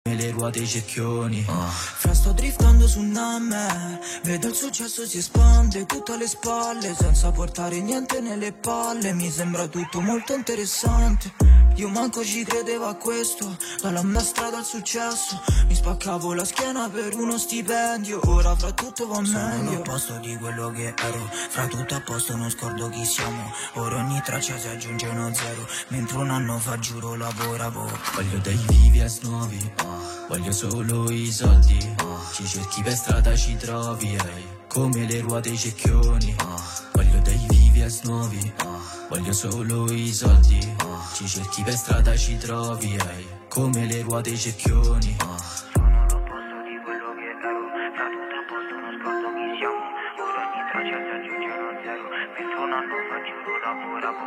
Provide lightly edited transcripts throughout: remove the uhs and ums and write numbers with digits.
le ruote i cerchioni. Fra sto driftando su Nammer, vedo il successo si espande tutte alle spalle, senza portare niente nelle palle. Mi sembra tutto molto interessante. Io manco ci credevo a questo, dalla mia strada al successo. Mi spaccavo la schiena per uno stipendio, ora fra tutto va meglio. Sono l'opposto di quello che ero, fra tutto a posto non scordo chi siamo. Ora ogni traccia si aggiunge uno zero, mentre un anno fa giuro lavoravo. Voglio dei Vivias nuovi, voglio solo i soldi. Ci cerchi per strada ci trovi, come le ruote i cecchioni. Voglio dei Vivias nuovi, voglio solo i soldi. Ci cerchi per strada ci trovi, come le ruote i cecchioni. Sono l'opposto di quello che ero, fra tutto a posto non scordo chi siamo. Ora ogni traccia si aggiunge uno zero, mentre un anno fa giuro lavoravo.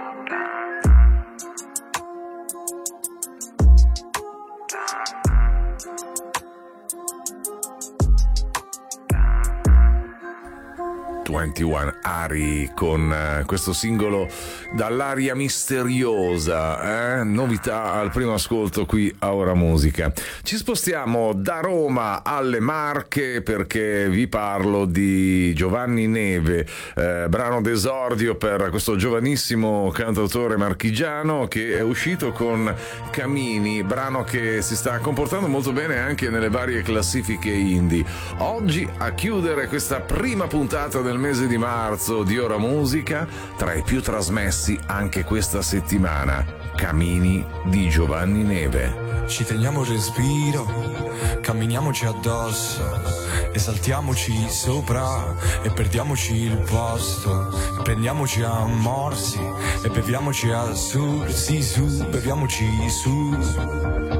Ari con questo singolo dall'aria misteriosa, novità al primo ascolto qui a Ora Musica. Ci spostiamo da Roma alle Marche perché vi parlo di Giovanni Neve, brano d'esordio per questo giovanissimo cantautore marchigiano che è uscito con Camini, brano che si sta comportando molto bene anche nelle varie classifiche indie. Oggi a chiudere questa prima puntata del mese di marzo di Ora Musica, tra i più trasmessi anche questa settimana, Camini di Giovanni Neve. Ci teniamo il respiro, camminiamoci addosso, esaltiamoci sopra e perdiamoci il posto, prendiamoci a morsi e beviamoci a su, sì su, beviamoci su.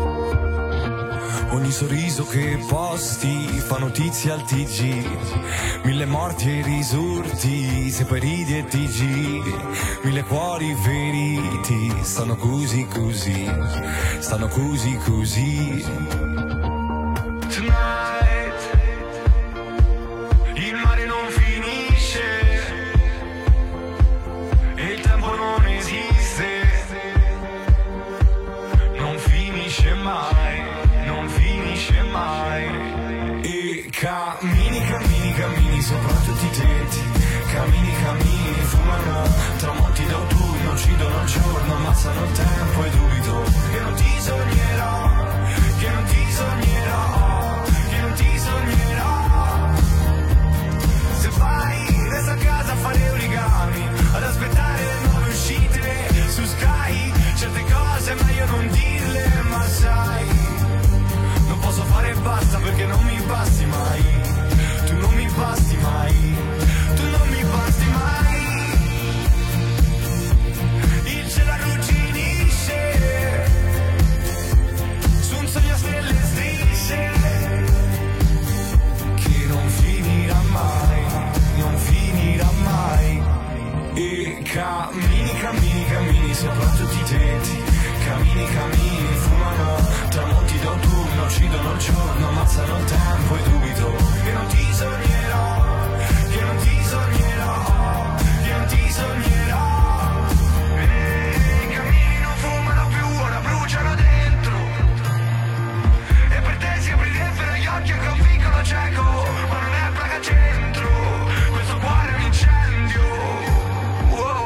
Ogni sorriso che posti fa notizia al TG, 1000 morti e risorti, se poi ridi e ti giri, 1000 cuori feriti, stanno così così, stanno così così. Tonight, il mare non finisce e il tempo non esiste, non finisce mai, non finisce mai. E cammini, cammini, cammini sopra tutti i tetti, cammini, cammini, fumano tramonti d'autunno, uccidono il giorno, ammazzano il tempo e dubito che non ti sognerò, che non ti sognerò, che non ti sognerò. Se vai, resta a casa a fare origami, ad aspettare le nuove uscite su Sky, certe cose è meglio non dirle, ma sai, non posso fare e basta perché non mi basti mai, tu non mi basti mai, tu non mi basti mai. Il cielo arrugginisce su un sogno a stelle e strisce che non finirà mai, non finirà mai. E cammini, cammini, cammini sopra tutti i tetti, cammini, cammini, fumano tramonti d'autunno, uccidono il giorno, ammazzano il tempo e dubito che non ti sognerò, che non ti sognerò, che non ti sognerò. E i cammini non fumano più, ora bruciano dentro, e per te si aprirebbero gli occhi anche a un piccolo cieco, ma non è placa centro, questo cuore è un incendio. Wow.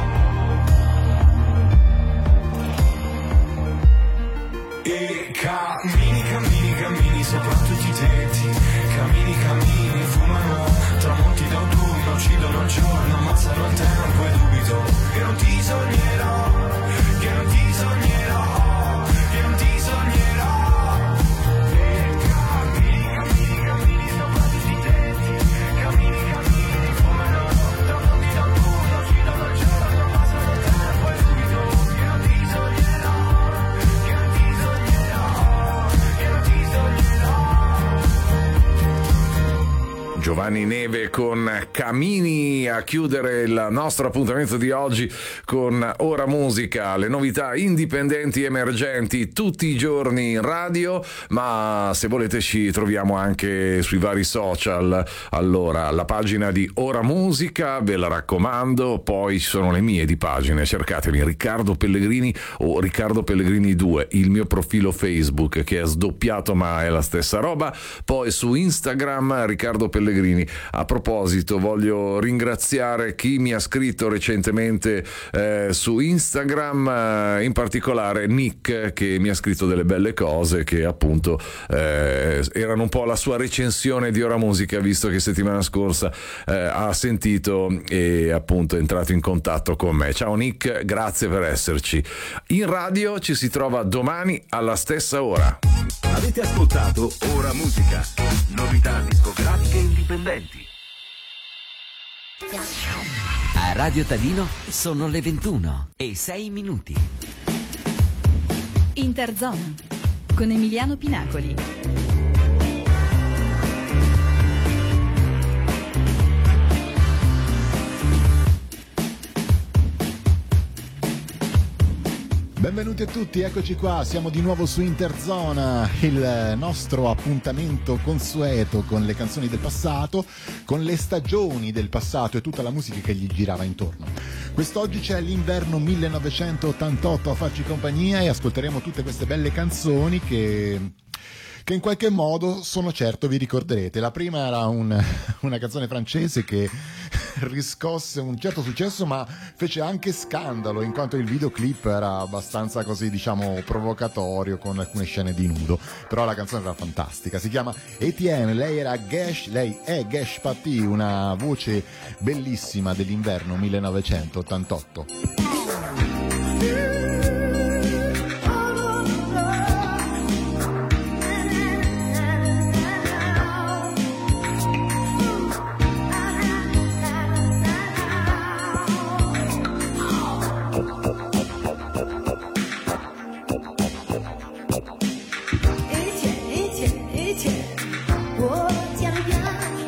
E cammini, cammini, cammini sopra tutti i tetti, cammini, cammini, fumano tramonti d'autunno, uccidono il giorno, ammazzano il tempo e dubito che non ti sognerò, che non ti sognerò, che non ti sognerò. E cammini, cammini, cammini sopra tutti i tetti, cammini, cammini, fumano tramonti d'autunno, uccidono il giorno, ammazzano il tempo e dubito che non ti sognerò, che non ti sognerò, che non ti sognerò. Vanni Neve con Camini a chiudere il nostro appuntamento di oggi con Ora Musica, le novità indipendenti emergenti tutti i giorni in radio, ma se volete ci troviamo anche sui vari social. Allora, la pagina di Ora Musica ve la raccomando, poi ci sono le mie di pagine, cercatemi Riccardo Pellegrini o Riccardo Pellegrini 2, il mio profilo Facebook che è sdoppiato ma è la stessa roba, poi su Instagram Riccardo Pellegrini. A proposito, voglio ringraziare chi mi ha scritto recentemente su Instagram, in particolare Nick, che mi ha scritto delle belle cose che appunto erano un po' la sua recensione di Ora Musica, visto che settimana scorsa ha sentito e appunto è entrato in contatto con me. Ciao Nick, grazie per esserci. In radio ci si trova domani alla stessa ora. Avete ascoltato Ora Musica, novità discografiche indipendenti. A Radio Tadino sono le 21:06. Interzone con Emiliano Pinacoli. Benvenuti a tutti, eccoci qua, siamo di nuovo su Interzona, il nostro appuntamento consueto con le canzoni del passato, con le stagioni del passato e tutta la musica che gli girava intorno. Quest'oggi c'è l'inverno 1988 a farci compagnia e ascolteremo tutte queste belle canzoni che in qualche modo sono certo vi ricorderete. La prima era una canzone francese che riscosse un certo successo ma fece anche scandalo in quanto il videoclip era abbastanza così, diciamo, provocatorio, con alcune scene di nudo, però la canzone era fantastica. Si chiama Etienne, lei è Gesh Paty, una voce bellissima dell'inverno 1988.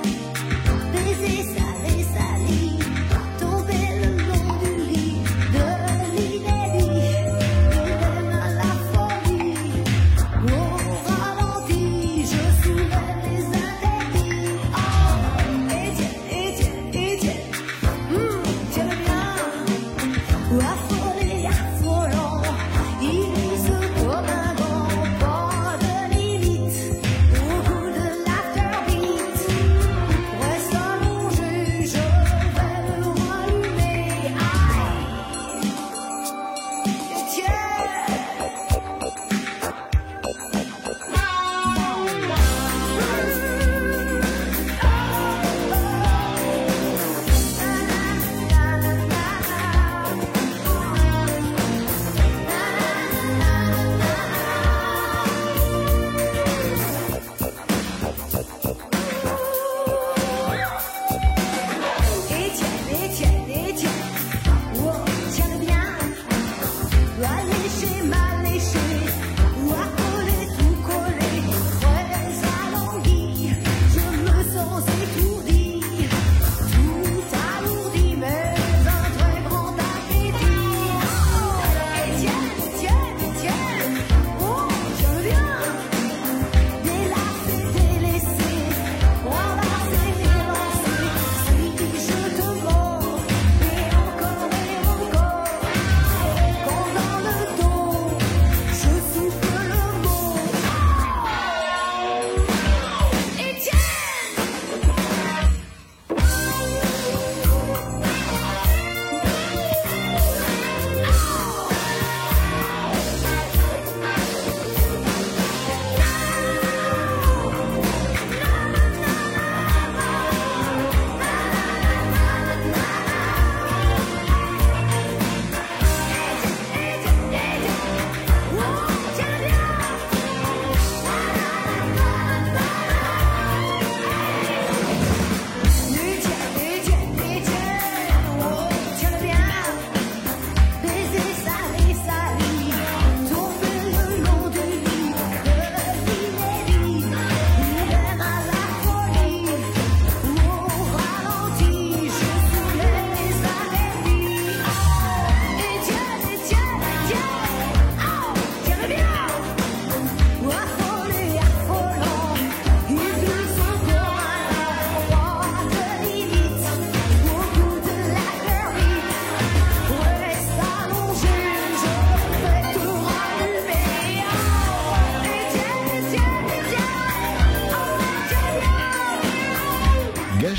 Baiser, saler, salir, tomber le long du lit de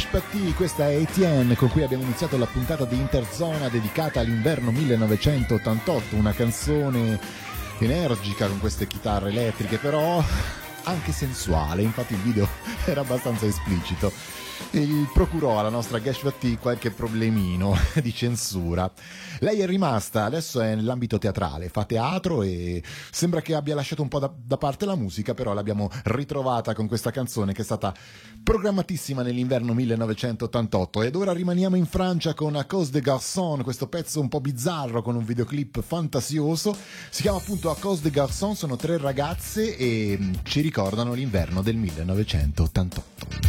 Gash Paty, questa è Etienne con cui abbiamo iniziato la puntata di Interzona dedicata all'inverno 1988, una canzone energica con queste chitarre elettriche però anche sensuale, infatti il video era abbastanza esplicito. Procurò alla nostra Gash Paty qualche problemino di censura. Lei è rimasta, adesso è nell'ambito teatrale, fa teatro e sembra che abbia lasciato un po' da parte la musica, però l'abbiamo ritrovata con questa canzone che è stata programmatissima nell'inverno 1988. Ed ora rimaniamo in Francia con A Cause des Garçons, questo pezzo un po' bizzarro con un videoclip fantasioso. Si chiama appunto A Cause des Garçons, sono 3 ragazze e ci ricordano l'inverno del 1988.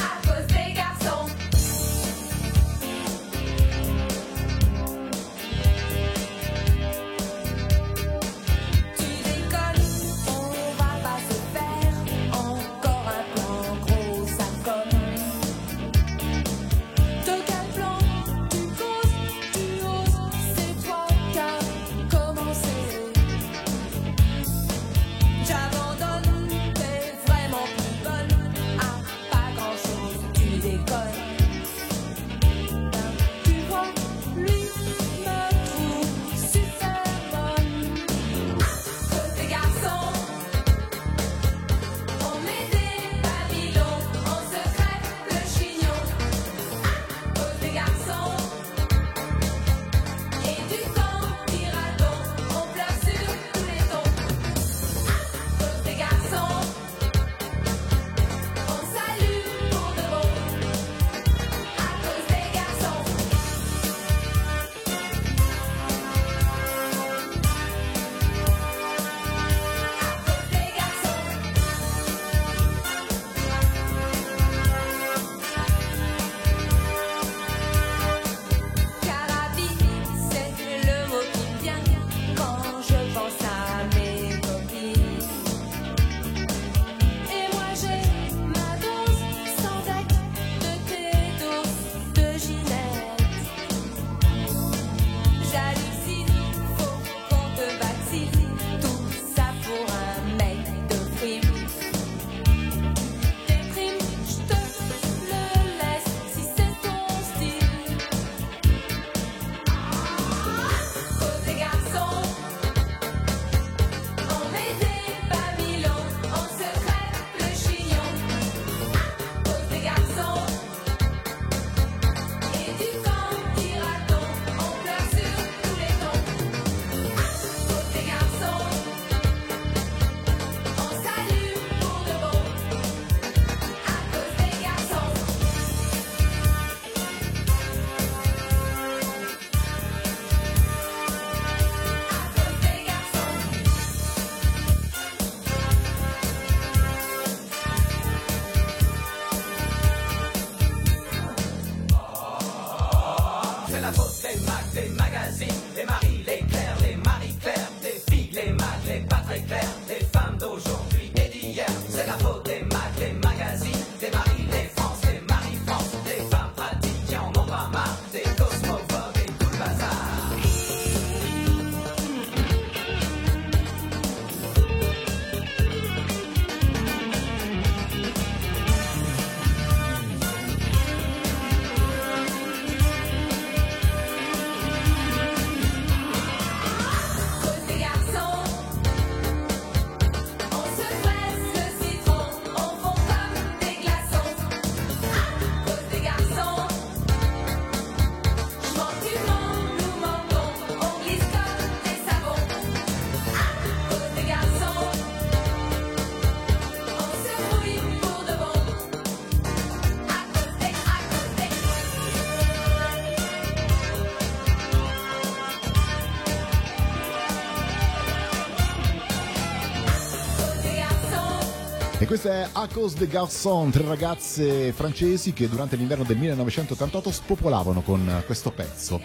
E questa è A Cause des Garçons, 3 ragazze francesi che durante l'inverno del 1988 spopolavano con questo pezzo.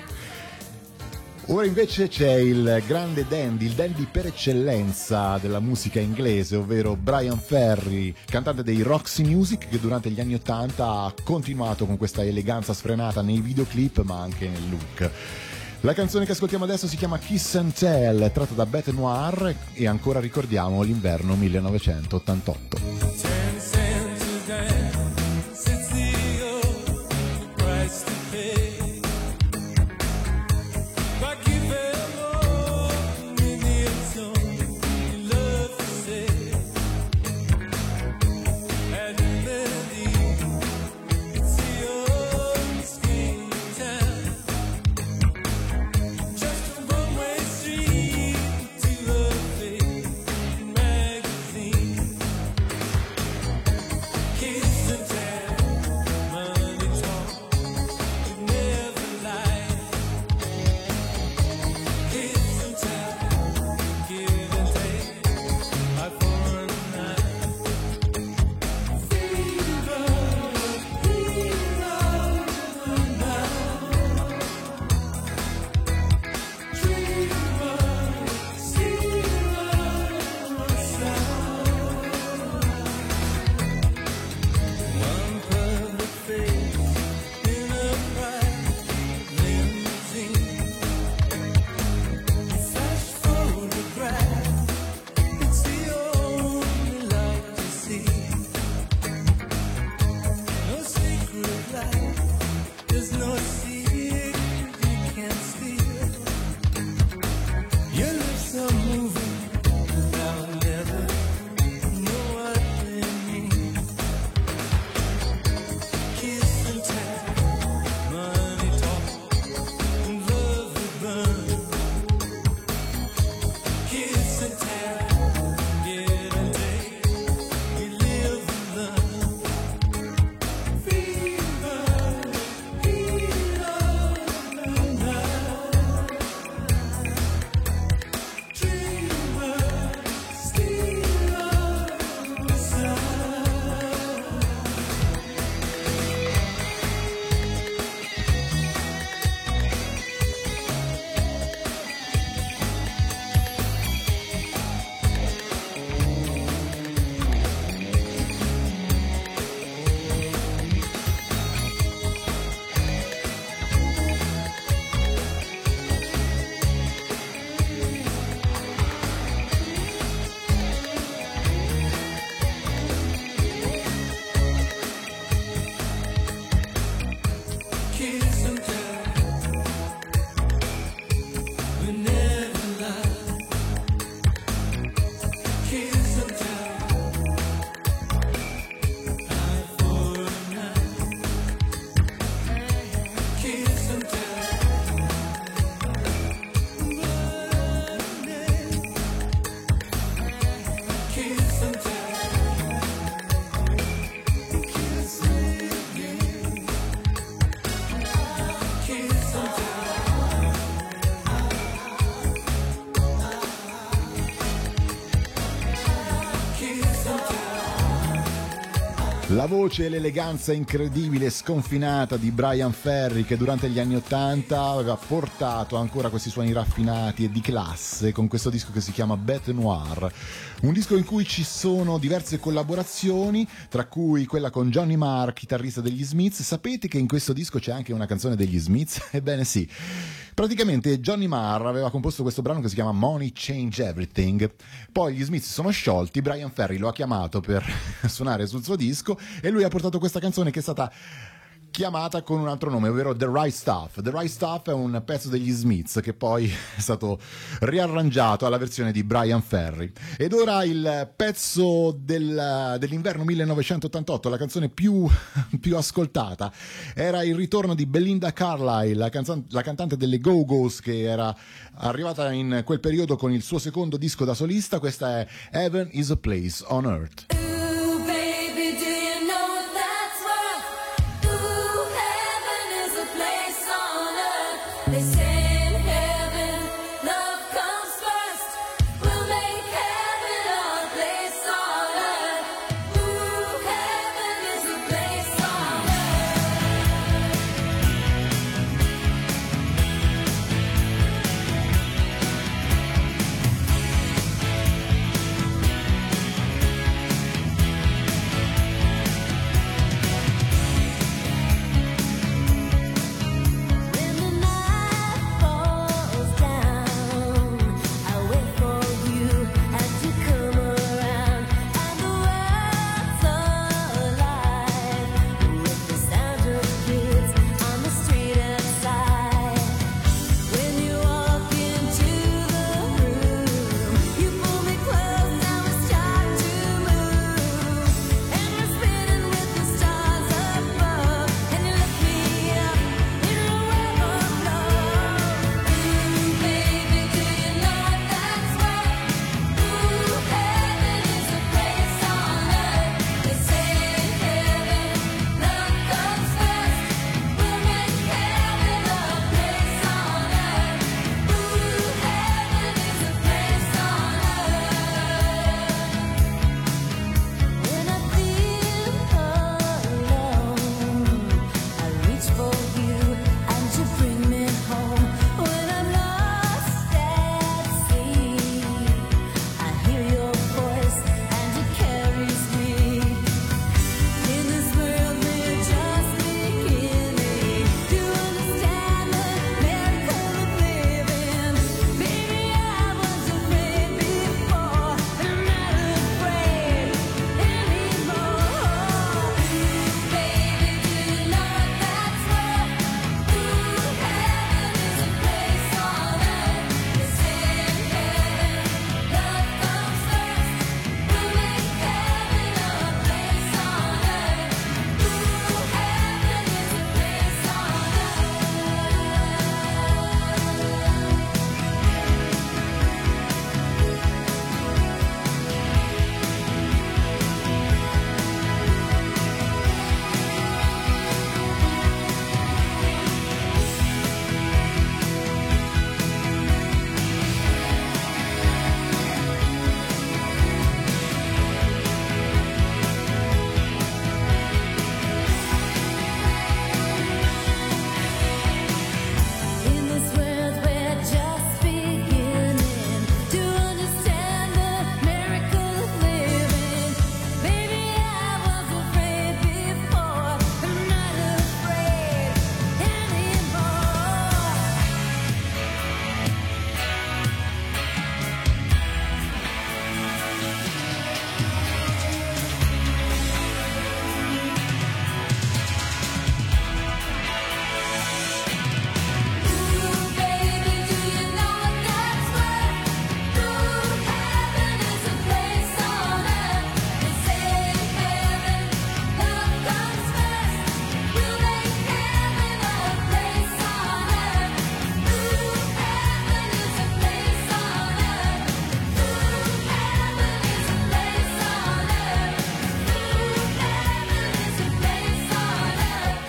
Ora invece c'è il grande dandy, il dandy per eccellenza della musica inglese, ovvero Brian Ferry, cantante dei Roxy Music, che durante gli anni 80 ha continuato con questa eleganza sfrenata nei videoclip ma anche nel look. La canzone che ascoltiamo adesso si chiama Kiss and Tell, tratta da Bête Noire, e ancora ricordiamo l'inverno 1988. La voce e l'eleganza incredibile e sconfinata di Bryan Ferry, che durante gli anni '80 aveva portato ancora questi suoni raffinati e di classe con questo disco che si chiama Bête Noire, un disco in cui ci sono diverse collaborazioni, tra cui quella con Johnny Marr, chitarrista degli Smiths. Sapete che in questo disco c'è anche una canzone degli Smiths? Ebbene sì. Praticamente Johnny Marr aveva composto questo brano che si chiama Money Change Everything, poi gli Smiths si sono sciolti, Bryan Ferry lo ha chiamato per suonare sul suo disco e lui ha portato questa canzone che è stata chiamata con un altro nome, ovvero The Right Stuff. The Right Stuff è un pezzo degli Smiths che poi è stato riarrangiato alla versione di Bryan Ferry. Ed ora il pezzo dell'inverno 1988, la canzone più ascoltata, era il ritorno di Belinda Carlisle, la cantante delle Go-Go's, che era arrivata in quel periodo con il suo secondo disco da solista. Questa è Heaven is a Place on Earth. They say in heaven, love comes first. We'll make heaven our place on earth. Ooh, heaven is a place on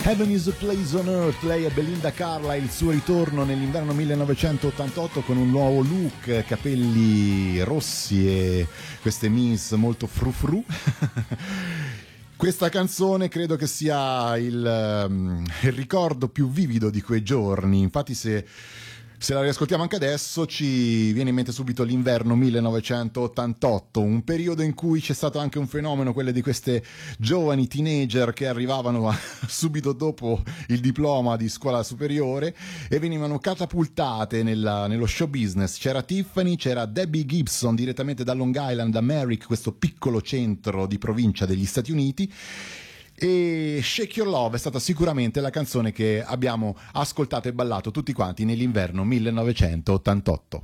Heaven is a Place on Earth, lei è Belinda Carlisle, il suo ritorno nell'inverno 1988 con un nuovo look, capelli rossi e queste miss molto frufru. Questa canzone credo che sia il ricordo più vivido di quei giorni, infatti se la riascoltiamo anche adesso ci viene in mente subito l'inverno 1988, un periodo in cui c'è stato anche un fenomeno, quello di queste giovani teenager che arrivavano subito dopo il diploma di scuola superiore e venivano catapultate nello show business. C'era Tiffany, c'era Debbie Gibson direttamente da Long Island, da Merrick, questo piccolo centro di provincia degli Stati Uniti. E Shake Your Love è stata sicuramente la canzone che abbiamo ascoltato e ballato tutti quanti nell'inverno 1988.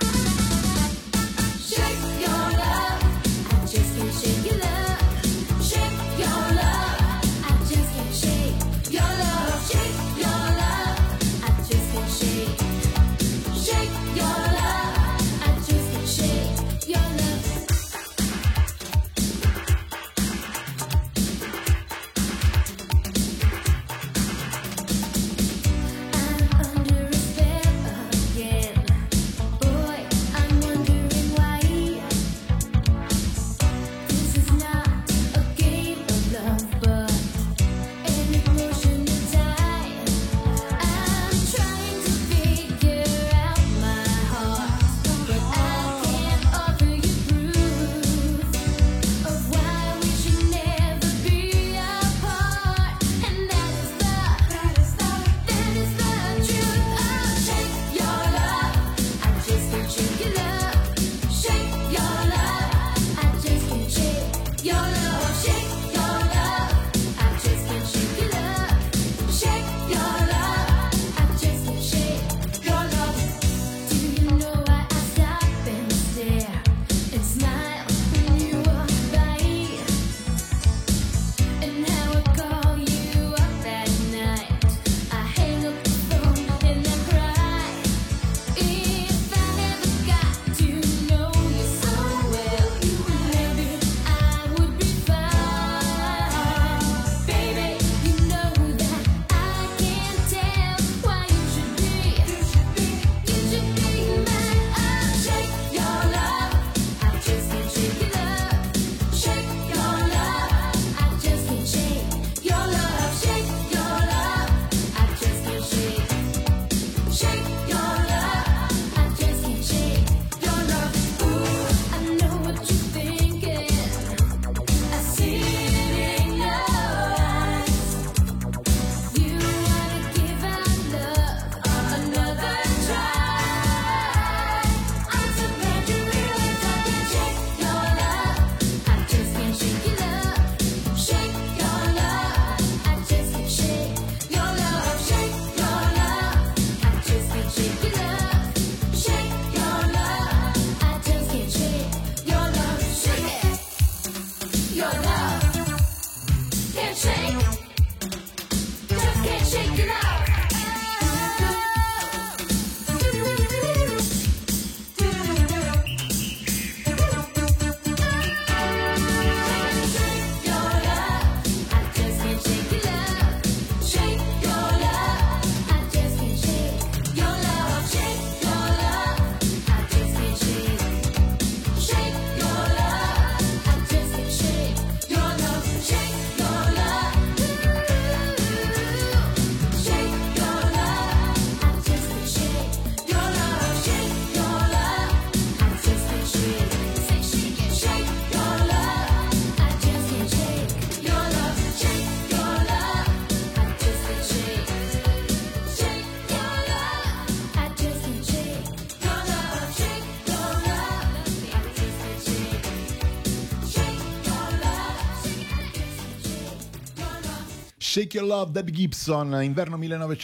Shake Your Love, Debbie Gibson, inverno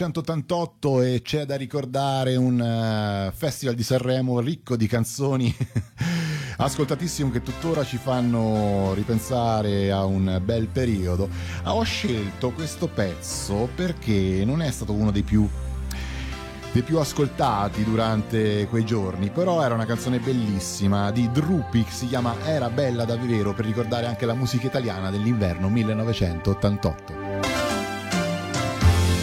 1988, e c'è da ricordare un festival di Sanremo ricco di canzoni ascoltatissimo che tuttora ci fanno ripensare a un bel periodo. Ho scelto questo pezzo perché non è stato uno dei più ascoltati durante quei giorni, però era una canzone bellissima di Drupi, che si chiama Era bella davvero, per ricordare anche la musica italiana dell'inverno 1988.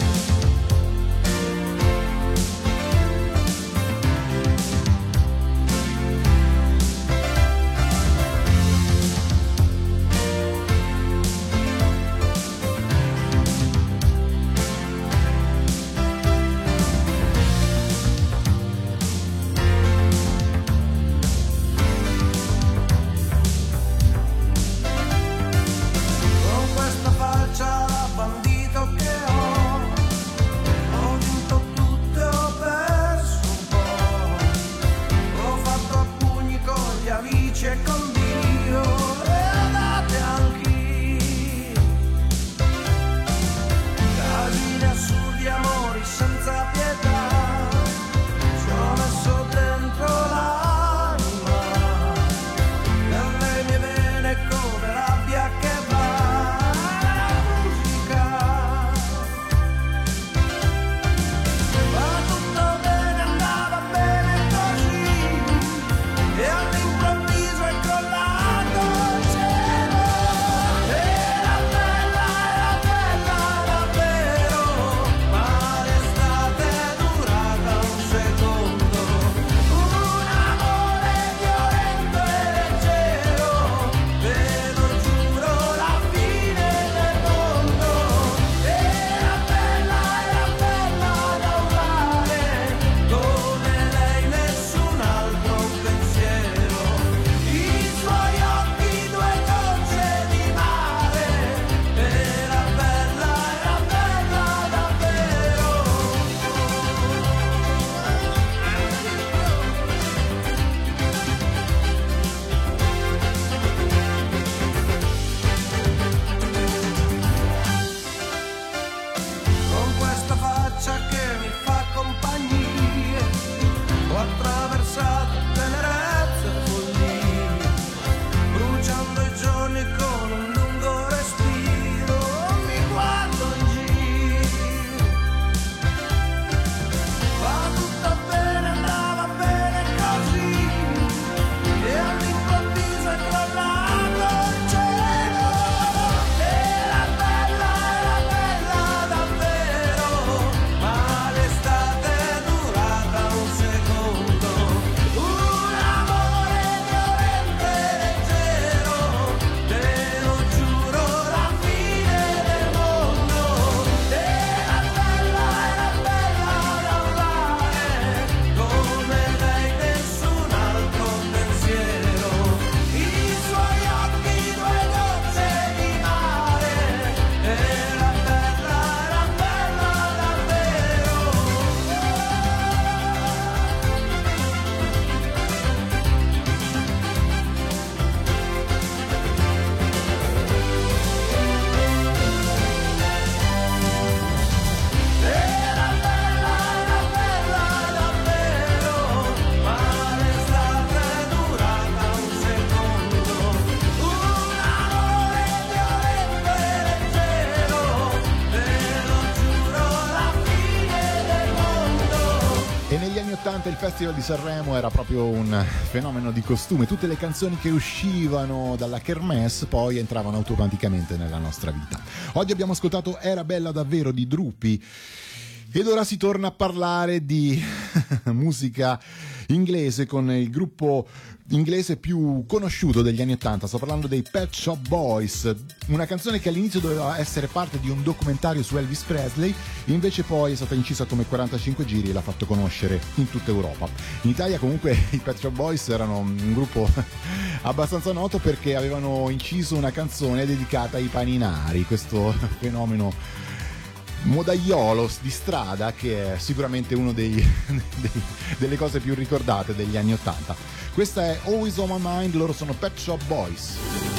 durante il Festival di Sanremo era proprio un fenomeno di costume. Tutte le canzoni che uscivano dalla kermesse poi entravano automaticamente nella nostra vita. Oggi abbiamo ascoltato Era bella davvero di Drupi. Ed ora si torna a parlare di musica inglese con il gruppo inglese più conosciuto degli anni 80. Sto parlando dei Pet Shop Boys, una canzone che all'inizio doveva essere parte di un documentario su Elvis Presley, invece poi è stata incisa come 45 giri e l'ha fatto conoscere in tutta Europa. In Italia comunque i Pet Shop Boys erano un gruppo abbastanza noto perché avevano inciso una canzone dedicata ai paninari, questo fenomeno modaiolo di strada che è sicuramente uno delle cose più ricordate degli anni 80. Questa è Always on My Mind, loro sono Pet Shop Boys.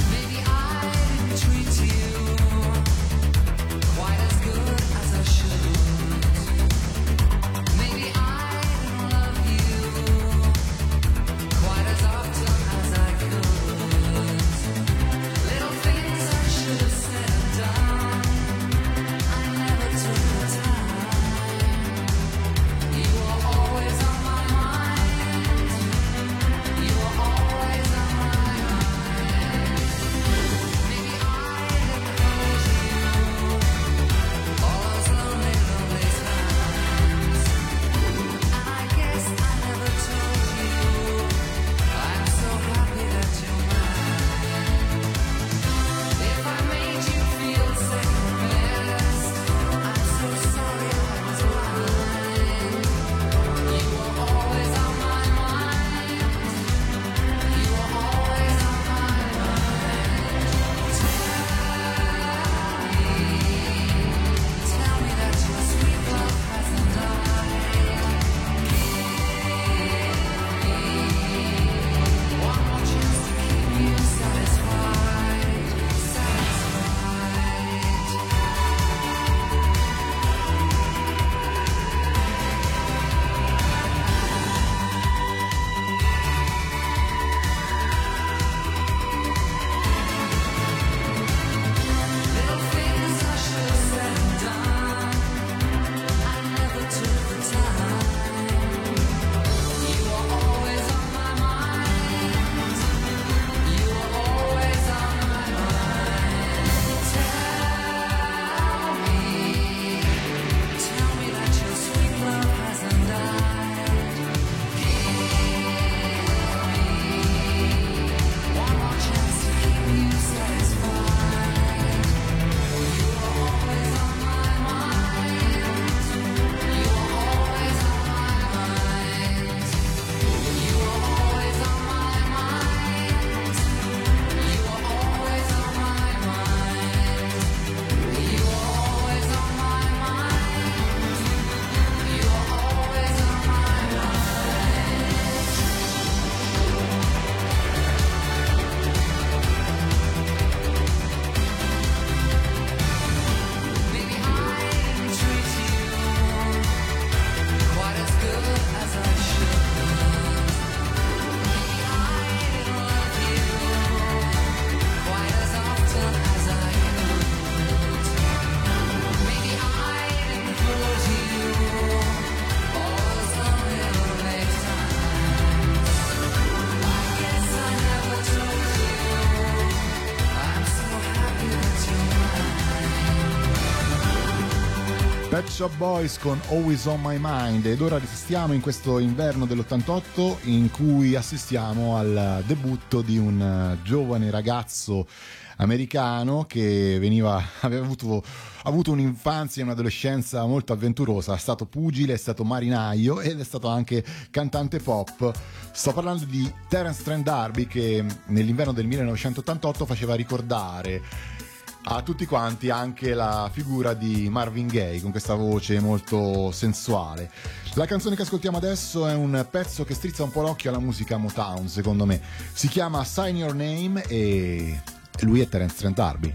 Pet Shop Boys con Always on My Mind. Ed ora restiamo in questo inverno dell'88 in cui assistiamo al debutto di un giovane ragazzo americano che aveva avuto un'infanzia e un'adolescenza molto avventurosa. È stato pugile, è stato marinaio ed è stato anche cantante pop. Sto parlando di Terence Trent D'Arby, che nell'inverno del 1988 faceva ricordare a tutti quanti anche la figura di Marvin Gaye, con questa voce molto sensuale. La canzone che ascoltiamo adesso è un pezzo che strizza un po' l'occhio alla musica Motown, secondo me. Si chiama Sign Your Name e lui è Terence Trent D'Arby.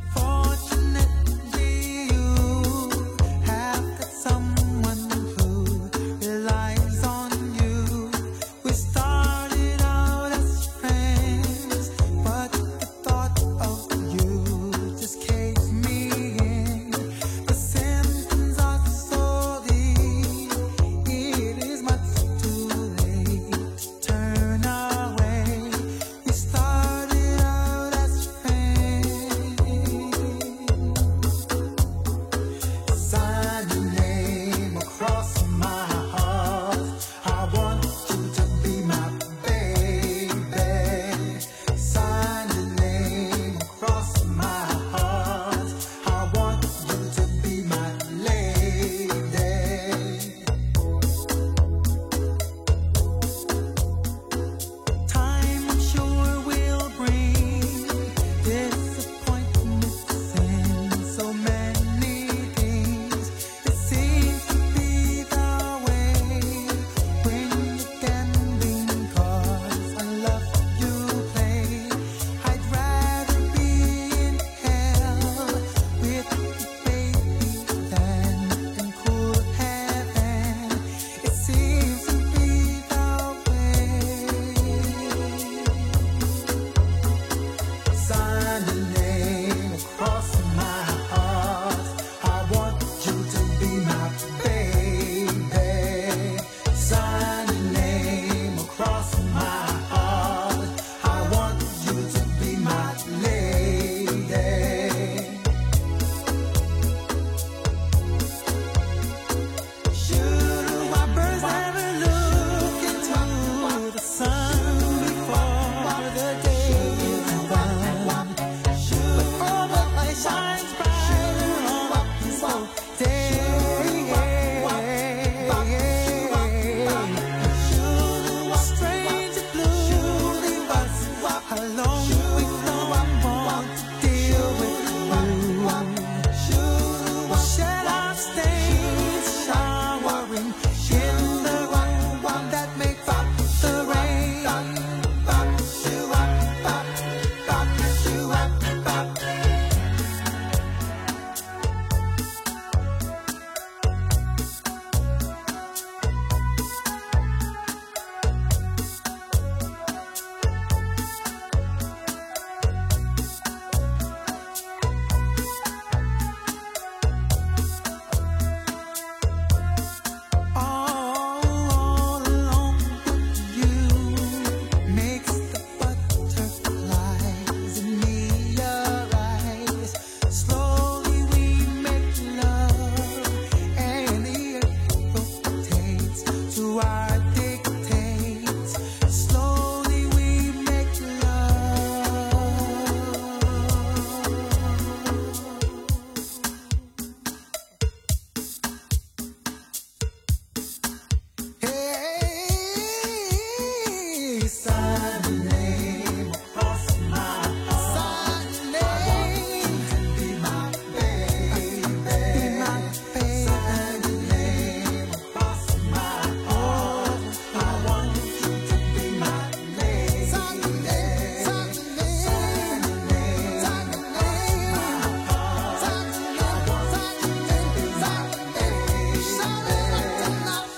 It is much too late.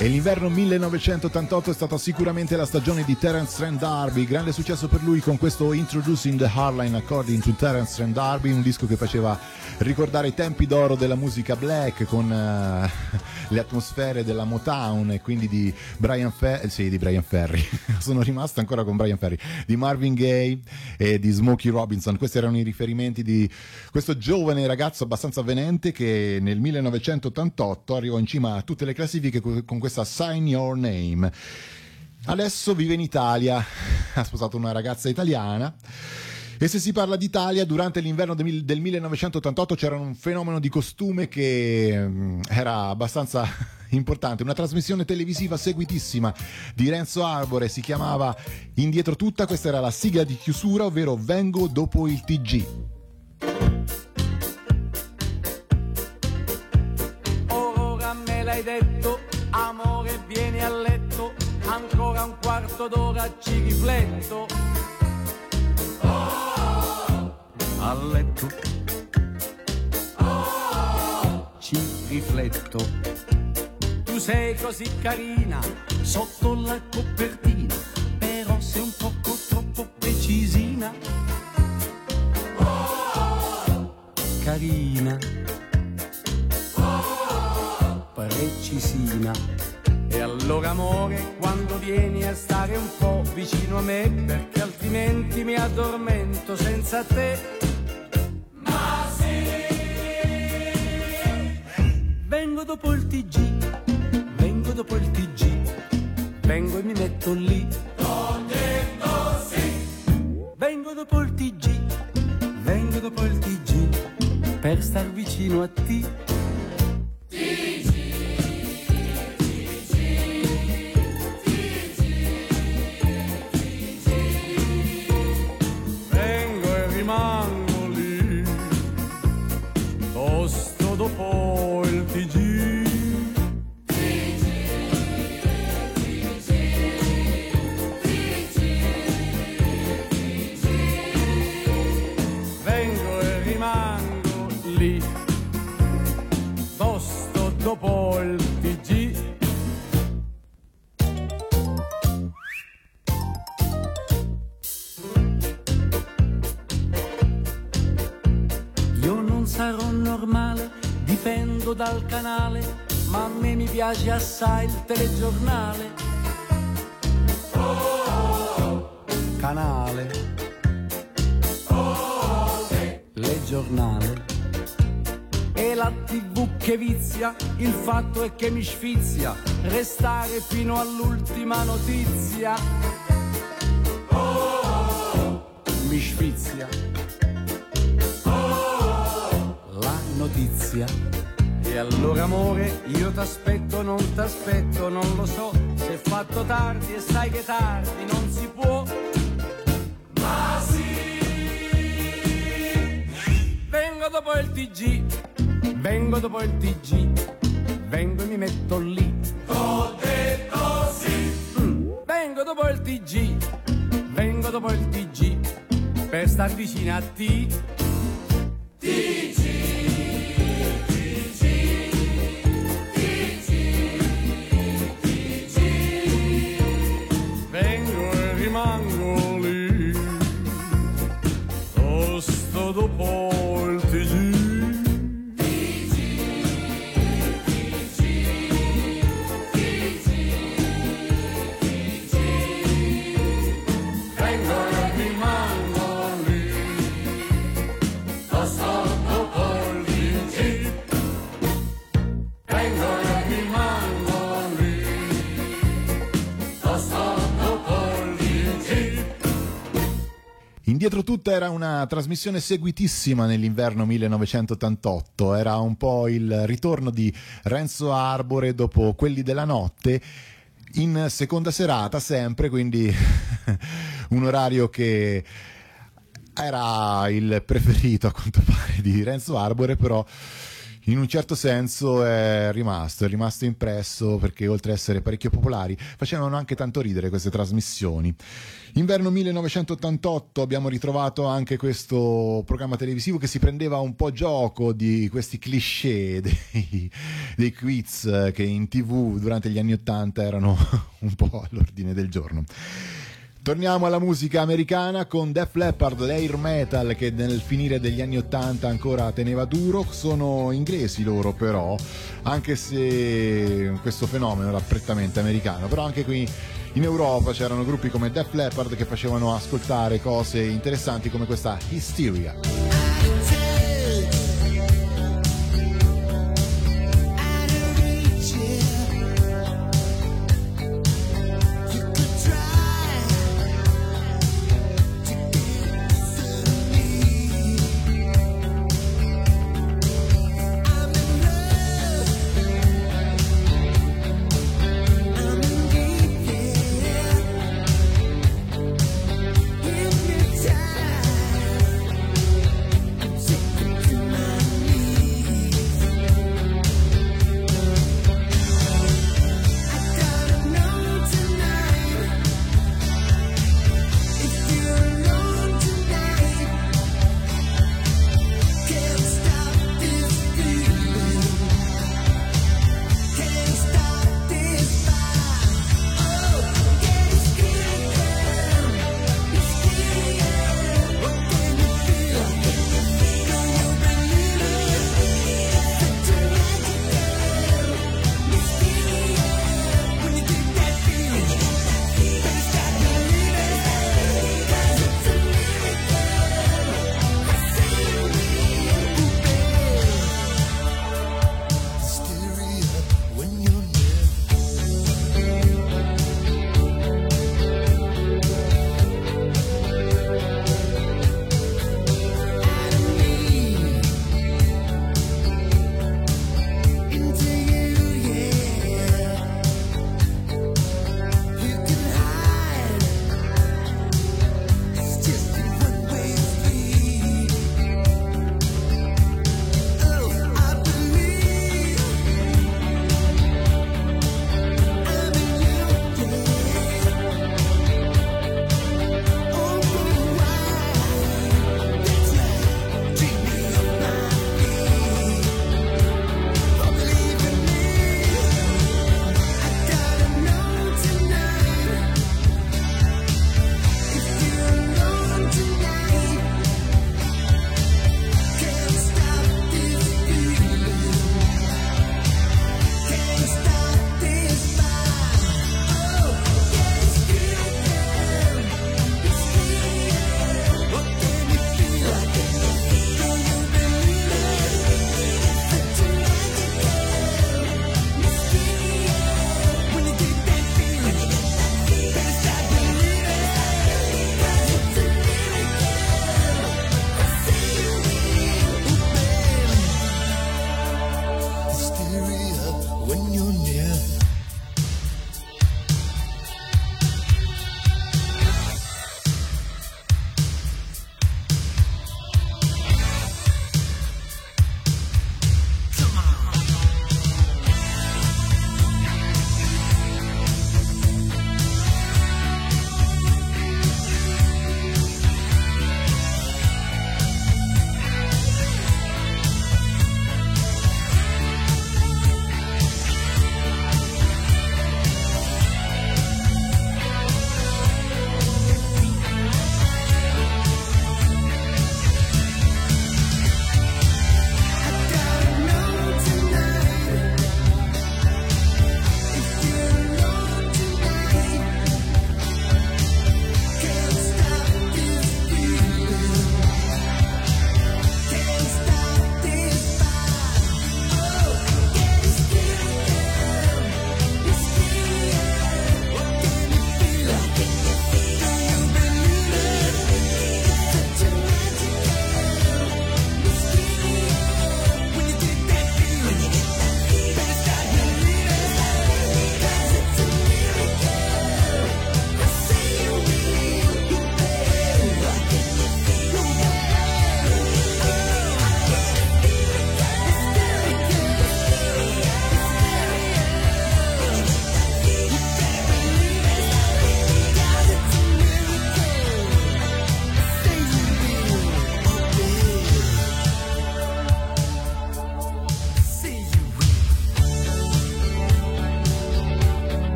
E l'inverno 1988 è stata sicuramente la stagione di Terence Trent D'Arby, grande successo per lui con questo Introducing the Hardline According to Terence Trent D'Arby, un disco che faceva ricordare i tempi d'oro della musica black con le atmosfere della Motown e quindi di Brian Ferry, sono rimasto ancora con Brian Ferry, di Marvin Gaye e di Smokey Robinson. Questi erano i riferimenti di questo giovane ragazzo abbastanza avvenente che nel 1988 arrivò in cima a tutte le classifiche con questa Sign Your Name. Adesso vive in Italia, ha sposato una ragazza italiana. E se si parla d'Italia, durante l'inverno del 1988 c'era un fenomeno di costume che era abbastanza importante, una trasmissione televisiva seguitissima di Renzo Arbore, si chiamava Indietro tutta, questa era la sigla di chiusura, ovvero Vengo dopo il TG. Ora me l'hai detto, amore vieni a letto, ancora un quarto d'ora ci rifletto. A letto ci rifletto. Tu sei così carina sotto la copertina, però sei un poco troppo precisina. Carina, precisina. E allora amore, quando vieni a stare un po' vicino a me, perché altrimenti mi addormento senza te. Ma sì! Vengo dopo il TG, vengo dopo il TG, vengo e mi metto lì. Ho detto sì! Vengo dopo il TG, vengo dopo il TG, per star vicino a te. Rimango lì, tosto dopo il TG. Vengo e rimango lì, tosto dopo il TG. Sarò normale, dipendo dal canale, ma a me mi piace assai il telegiornale. Canale, le giornale. E la TV che vizia, il fatto è che mi sfizia restare fino all'ultima notizia. Mi sfizia notizia. E allora amore, io t'aspetto, non t'aspetto, non lo so se è fatto tardi e sai che tardi non si può. Ma sì! Vengo dopo il TG, vengo dopo il TG, vengo e mi metto lì. Ho detto sì! Vengo dopo il TG, vengo dopo il TG, per star vicino a te. TG! Rimango lì, tosto dopo il TG. Vengo e rimango lì, tosto dopo il TG. Vengo e rimango lì, tosto dopo il TG. Indietro tutta era una trasmissione seguitissima nell'inverno 1988, era un po' il ritorno di Renzo Arbore dopo Quelli della notte, in seconda serata sempre, quindi un orario che era il preferito a quanto pare di Renzo Arbore, però in un certo senso è rimasto impresso, perché oltre ad essere parecchio popolari facevano anche tanto ridere queste trasmissioni. Inverno 1988 abbiamo ritrovato anche questo programma televisivo che si prendeva un po' gioco di questi cliché dei quiz che in TV durante gli anni 80 erano un po' all'ordine del giorno. Torniamo alla musica americana con Def Leppard, l'air metal che nel finire degli anni 80 ancora teneva duro. Sono inglesi loro però, anche se questo fenomeno era prettamente americano, però anche qui in Europa c'erano gruppi come Def Leppard che facevano ascoltare cose interessanti come questa Hysteria. Hypnotized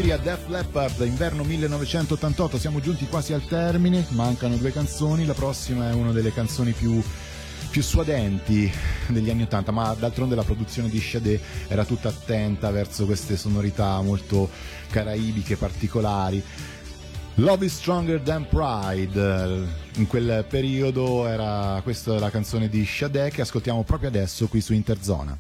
qui a Def Leppard, inverno 1988. Siamo giunti quasi al termine, mancano 2 canzoni. La prossima è una delle canzoni più suadenti degli anni 80, ma d'altronde la produzione di Sade era tutta attenta verso queste sonorità molto caraibiche, particolari. Love is Stronger Than Pride, in quel periodo era questa la canzone di Sade che ascoltiamo proprio adesso qui su Interzona.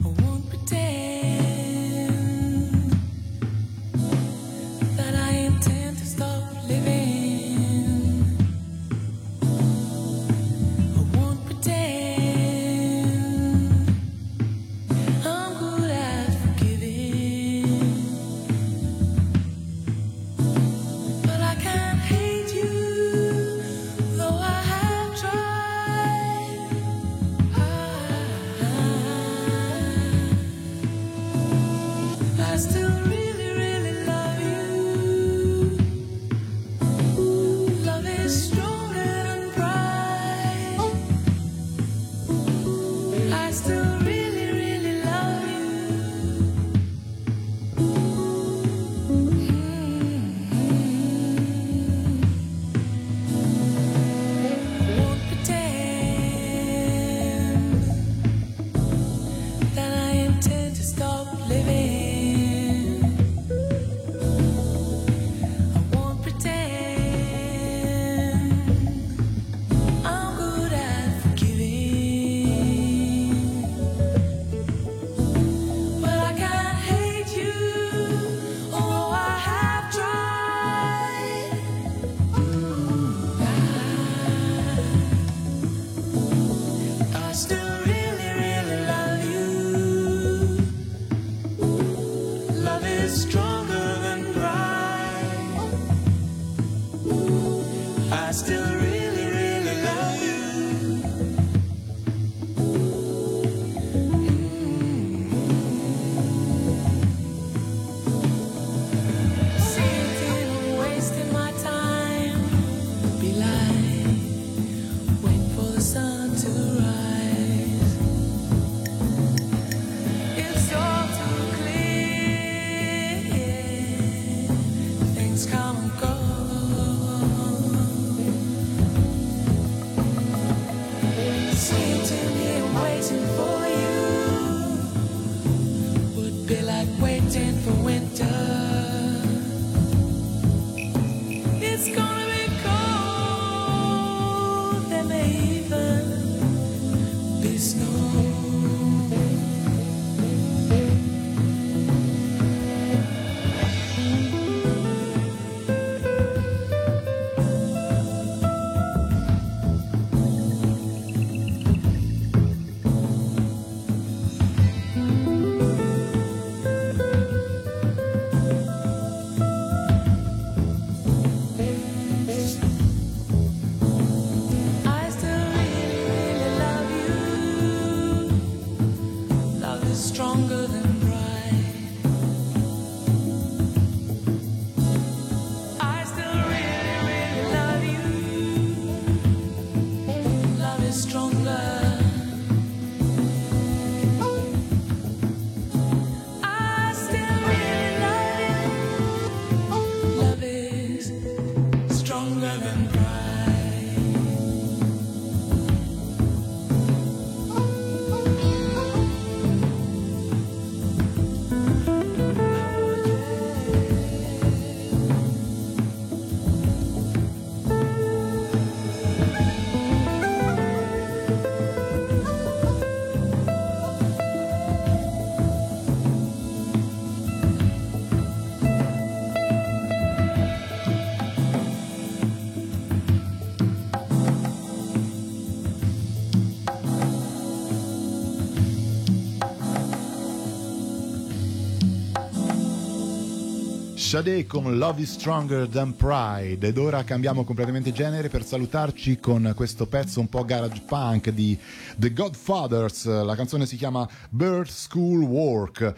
Sade con Love is Stronger Than Pride. Ed ora cambiamo completamente genere per salutarci con questo pezzo un po' garage punk di The Godfathers. La canzone si chiama Bird School Work,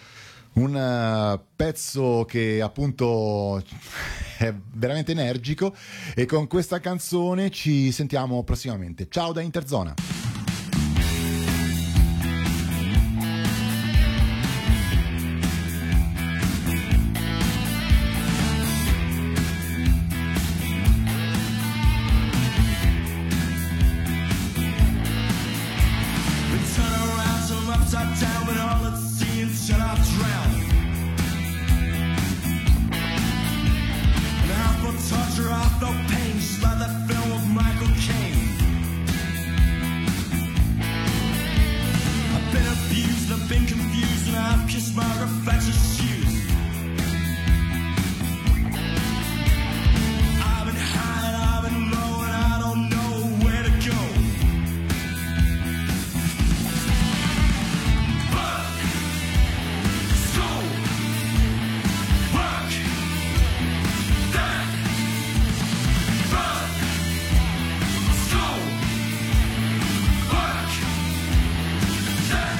un pezzo che appunto è veramente energico, e con questa canzone ci sentiamo prossimamente. Ciao da Interzona. confused, I've been confused, and I've kissed my reflection's shoes. I've been high and I've been low, and I don't know where to go. Work, school, work, then, work, school, work, then.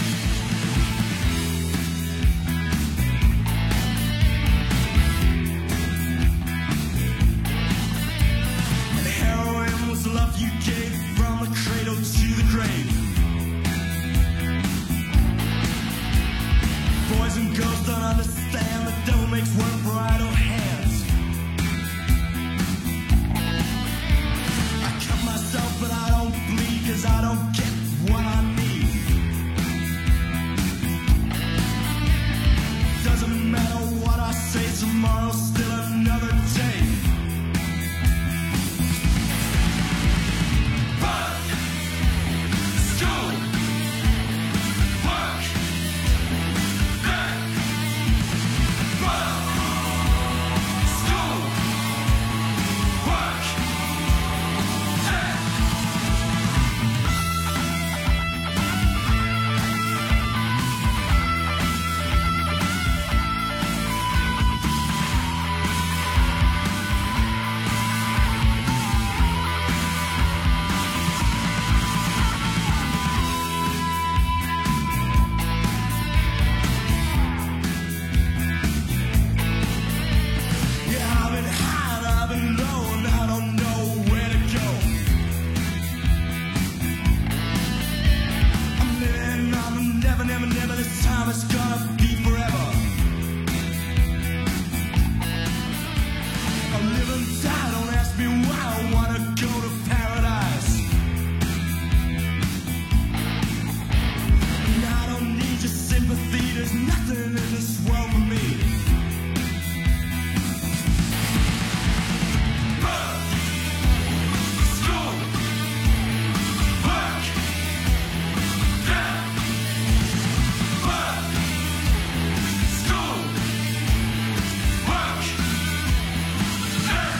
And heroin was the love you gave from the cradle to the grave. Boys and girls don't understand the devil makes work for idle hands. I cut myself but I don't bleed, 'cause I don't get what I need. Doesn't matter what I say, tomorrow's still another day. Work, school, work, then, work, school, work, then. Yeah, I've been high and I've been low, and I don't know where to go. I'm living on the never, never, never. This time it's gonna be forever. I live and die, don't ask me why. I wanna go to paradise. And I don't need your sympathy. There's nothing in this world for me. Work, school, work, then, work, school, work, then.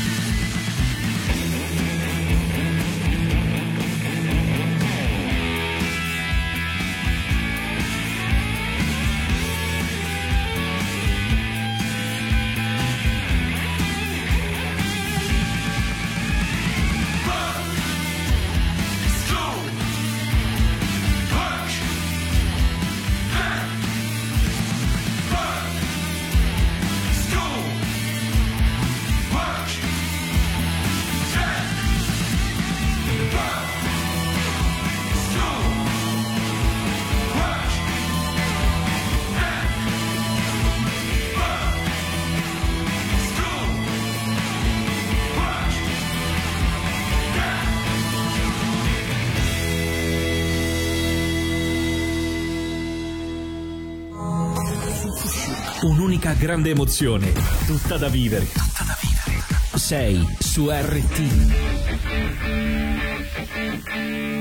Work, school, work, then, work, school, work, then, work, school, work, then, work, school, work, then. Un'unica grande emozione, tutta da vivere. Sei su RT.